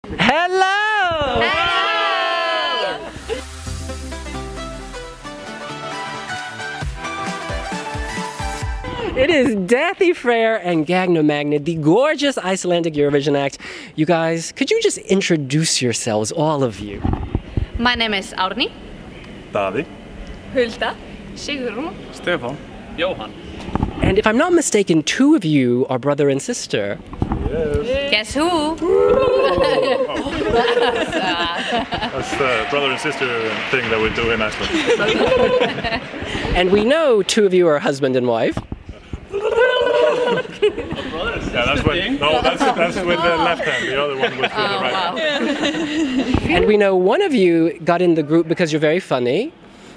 Hello! It is Dathi Freyr and Gagna Magna, the gorgeous Icelandic Eurovision act. You guys, could you just introduce yourselves, all of you? My name is Árni. Daði. Hulda. Sigrún. Stefán. Johan. And if I'm not mistaken, two of you are brother and sister. Yes. Guess who? That's the brother and sister thing that we do in Iceland. And we know two of you are husband and wife. Yeah, that's with the left hand, the other one with the right hand. And we know one of you got in the group because you're very funny.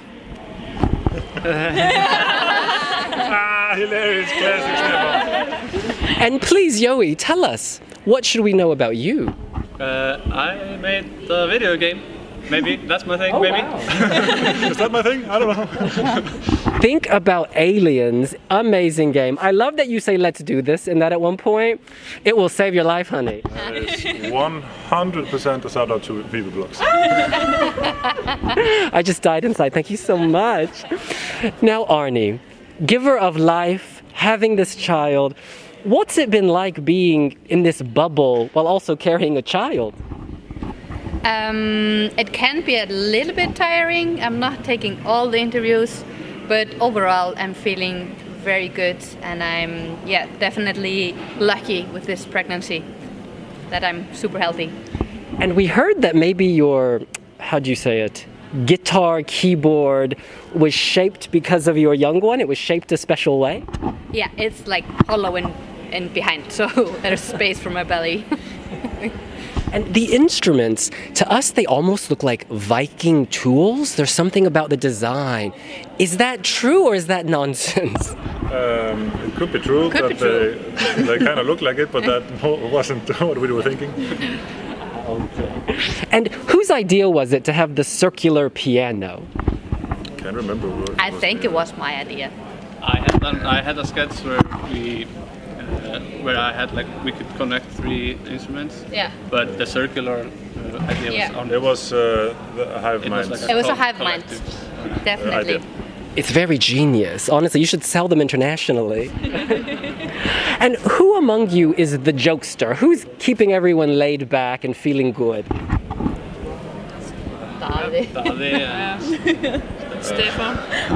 Hilarious, classic Stefán. And please, Joey, tell us, what should we know about you? I made a video game. Maybe that's my thing. Maybe. Wow. Is that my thing? I don't know. Think about Aliens. Amazing game. I love that you say let's do this and that at one point. It will save your life, honey. That is 100% a shout out to Viva Blocks. I just died inside. Thank you so much. Now, Árni, giver of life, having this child, what's it been like being in this bubble while also carrying a child? It can be a little bit tiring. I'm not taking all the interviews, but overall I'm feeling very good, and I'm definitely lucky with this pregnancy that I'm super healthy. And we heard that maybe your, how'd you say it, guitar keyboard was shaped because of your young one. It was shaped a special way. Yeah, it's like hollow in behind, so there's space for my belly. And the instruments, to us, they almost look like Viking tools. There's something about the design. Is that true or is that nonsense? It could be true that they kind of look like it, but that wasn't what we were thinking. And whose idea was it to have the circular piano? Can't remember. I think it was my idea. I had a sketch where I had we could connect three instruments. Yeah. But the circular idea was on. It was the Hive Mind. It was a Hive Mind. Definitely. It's very genius. Honestly, you should sell them internationally. And who among you is the jokester? Who's keeping everyone laid back and feeling good? Daði. Stefán.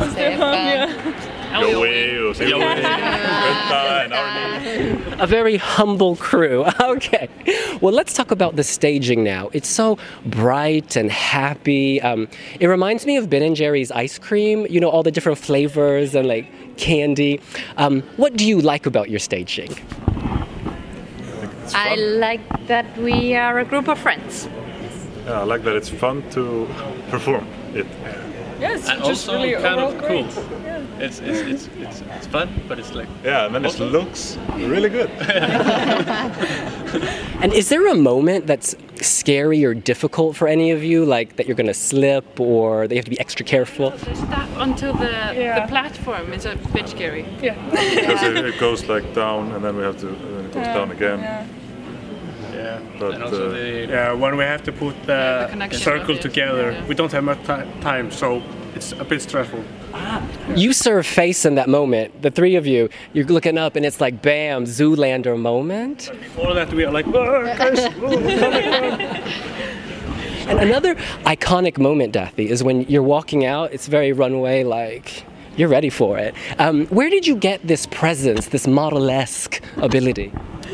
Joey, Hulda, and Árni. A very humble crew. Okay. Well, let's talk about the staging now. It's so bright and happy. It reminds me of Ben & Jerry's ice cream. You know, all the different flavors and candy. What do you like about your staging? I like that we are a group of friends. Yeah, I like that it's fun to perform it. Yes, And just also really kind of overall cool. great. Yeah. It's fun, but it's like. Yeah, and then it looks really good. And is there a moment that's scary or difficult for any of you? Like that you're going to slip or that you have to be extra careful? The step onto the platform is a bit scary. Yeah. Because it goes down, and then we have to, it goes down again. Yeah. Yeah. But And also When we have to put the connection circle of it. together, Yeah. we don't have much time, so it's a bit stressful. You serve face in that moment, the three of you. You're looking up and it's like, bam, Zoolander moment. Before that, we are like, "Whoa, guys, whoa, And another iconic moment, Dathi, is when you're walking out. It's very runway, you're ready for it. Where did you get this presence, this model-esque ability?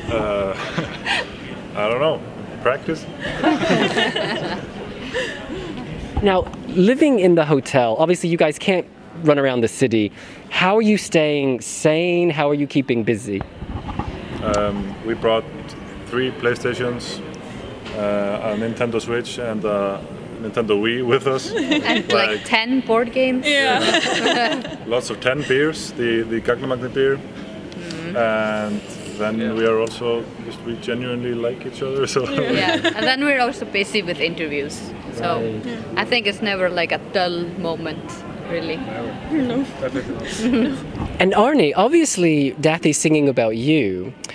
I don't know. Practice? Now, living in the hotel, obviously you guys can't run around the city. How are you staying sane? How are you keeping busy? We brought 3 PlayStations, a Nintendo Switch, and a Nintendo Wii with us. And 10 board games. Yeah. Lots of 10 beers, the Gagna Magna beer. And then we are also, we genuinely like each other. So Yeah. And then we're also busy with interviews. So I think it's never a dull moment, really. And Árni, obviously Dathi's singing about you.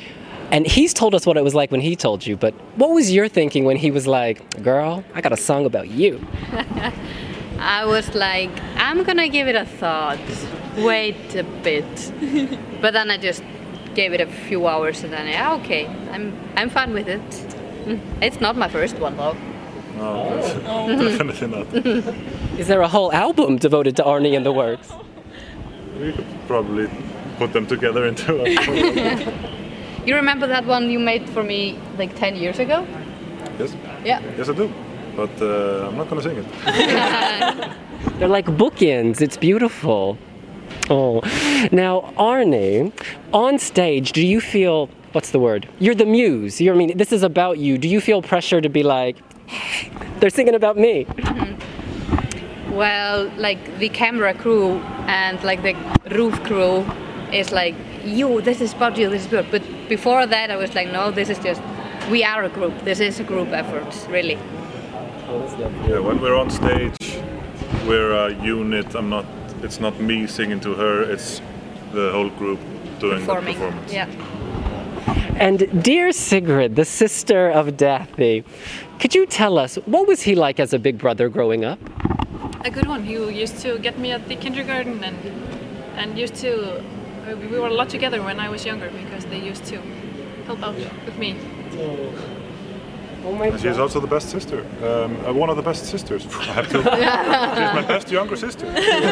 And he's told us what it was like when he told you, but what was your thinking when he was like, girl, I got a song about you? I was like, I'm gonna give it a thought. Wait a bit. But then I just gave it a few hours and then, yeah, okay, I'm fine with it. It's not my first one though. No, definitely not. Is there a whole album devoted to Arnie and the works? We could probably put them together into a... You remember that one you made for me like 10 years ago? Yes? Yeah. Yes, I do. But I'm not gonna sing it. They're like bookends. It's beautiful. Oh, now Arnie, on stage, do you feel, what's the word? You're the muse. I mean, this is about you. Do you feel pressure to be like, they're singing about me? Well, like the camera crew and like the roof crew is like, you, this is about you, this is good. But before that, I was like, no, this is just, we are a group. This is a group effort, really. Yeah, when we're on stage, we're a unit. It's not me singing to her, it's the whole group doing the performance. Yeah. And dear Sigrid, the sister of Daffy, could you tell us, what was he like as a big brother growing up? A good one. He used to get me at the kindergarten and used to, we were a lot together when I was younger because they used to help out with me. Oh my And she's also the best sister. One of the best sisters. I have to. She's my best younger sister.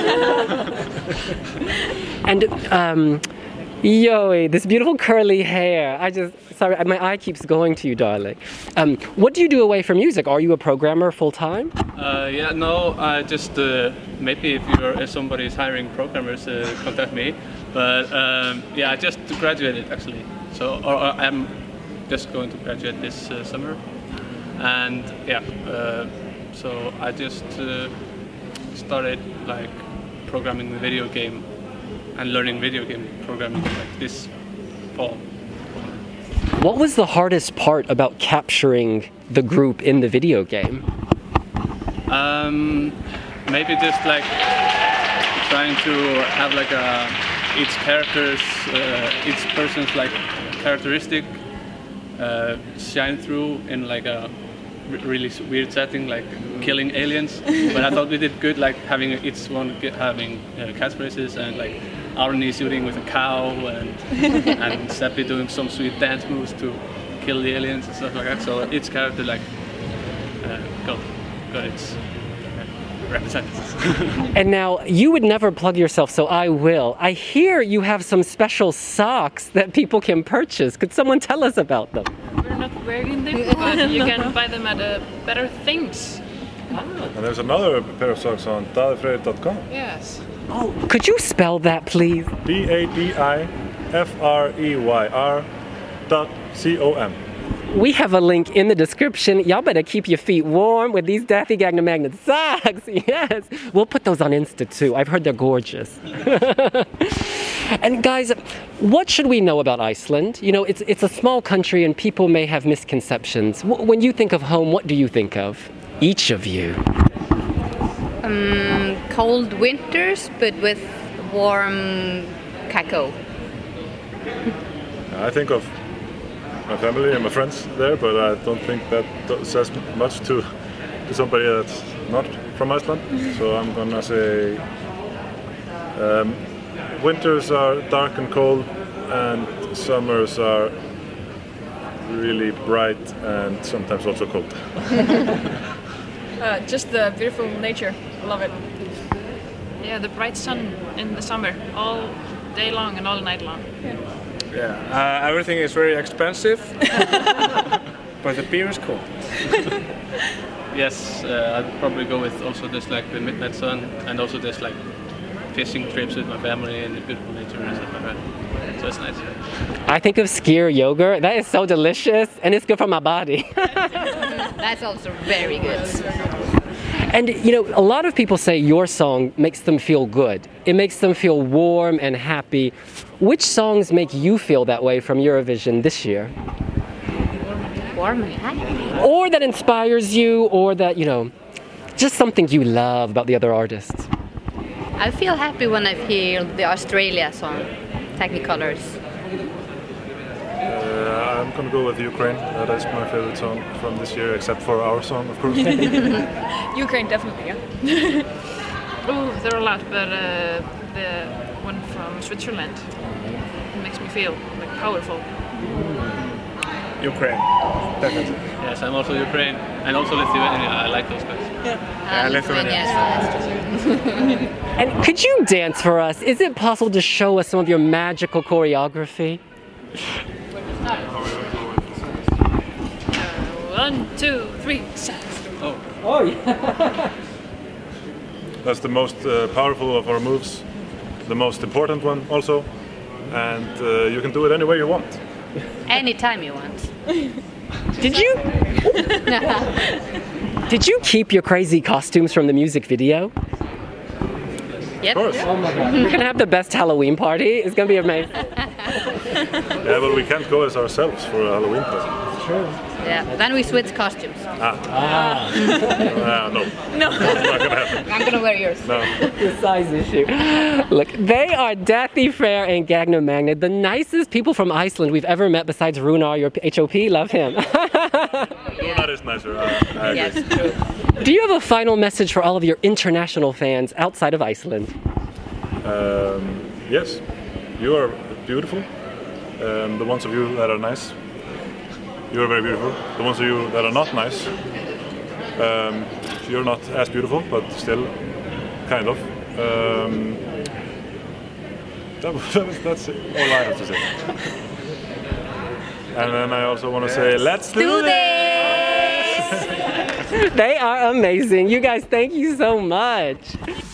And Yoey, this beautiful curly hair. Sorry, my eye keeps going to you, darling. What do you do away from music? Are you a programmer full time? Yeah, no, I just maybe if somebody is hiring programmers, contact me. But yeah, I just graduated actually. So I'm just going to graduate this summer. And yeah, so I just started like programming the video game and learning video game programming like this fall. What was the hardest part about capturing the group in the video game? Maybe just like trying to have like each person's like characteristic shine through in like a really weird setting, like killing aliens. But I thought we did good, like having each one having catchphrases and like Arnie shooting with a cow and Seppi doing some sweet dance moves to kill the aliens and stuff like that. So each character like got its representatives. And now, you would never plug yourself, so I will. I hear you have some special socks that people can purchase. Could someone tell us about them? We're not wearing them, but you can buy them at Better Things. And there's another pair of socks on dadifreyr.com. Yes. Oh, could you spell that, please? DADIFREYR.com. We have a link in the description. Y'all better keep your feet warm with these Daffy Gagner Magnet socks. Yes, we'll put those on Insta too. I've heard they're gorgeous. And guys, what should we know about Iceland? You know, it's a small country and people may have misconceptions. When you think of home, what do you think of? Each of you. Cold winters, but with warm cacao. I think of my family and my friends there, but I don't think that says much to somebody that's not from Iceland. So I'm gonna say winters are dark and cold, and summers are really bright and sometimes also cold. Just the beautiful nature. I love it. Yeah, the bright sun in the summer, all day long and all night long. Yeah, everything is very expensive, but the beer is cool. Yes, I'd probably go with also just like the midnight sun and also just like fishing trips with my family and the beautiful nature and stuff like that. So it's nice. I think of skyr yogurt. That is so delicious and it's good for my body. That's also very good. And you know, a lot of people say your song makes them feel good. It makes them feel warm and happy. Which songs make you feel that way from Eurovision this year? Warm and happy. Or that inspires you, or that, you know, just something you love about the other artists. I feel happy when I hear the Australia song, Technicolors. I'm gonna go with Ukraine. That is my favorite song from this year, except for our song, of course. Ukraine, definitely, yeah. Oh, there are a lot, but the one from Switzerland makes me feel like powerful. Ukraine, definitely. Yes, I'm also Ukraine and also Lithuania. I like those guys. Yeah, Lithuania. And could you dance for us? Is it possible to show us some of your magical choreography? 1, 2, 3, Oh, yeah. That's the most powerful of our moves, the most important one also, and you can do it any way you want. Anytime you want. Did you keep your crazy costumes from the music video? Yep. Of course. Oh my god. We're gonna have the best Halloween party. It's gonna be amazing. Yeah, but we can't go as ourselves for a Halloween party. True. Yeah. Then we switch costumes. No. No. That's not gonna happen. I'm gonna wear yours. No. The size issue. Look, they are Dathi Freyr and Gagna Magnet, the nicest people from Iceland we've ever met besides Runar, your HOP. Love him. That is nicer. I agree. Yes, true. Do you have a final message for all of your international fans outside of Iceland? Yes, you are beautiful. The ones of you that are nice, you are very beautiful. The ones of you that are not nice, you're not as beautiful, but still, kind of. That's all I have to say. And then I also want to say, let's do this! They are amazing. You guys, thank you so much.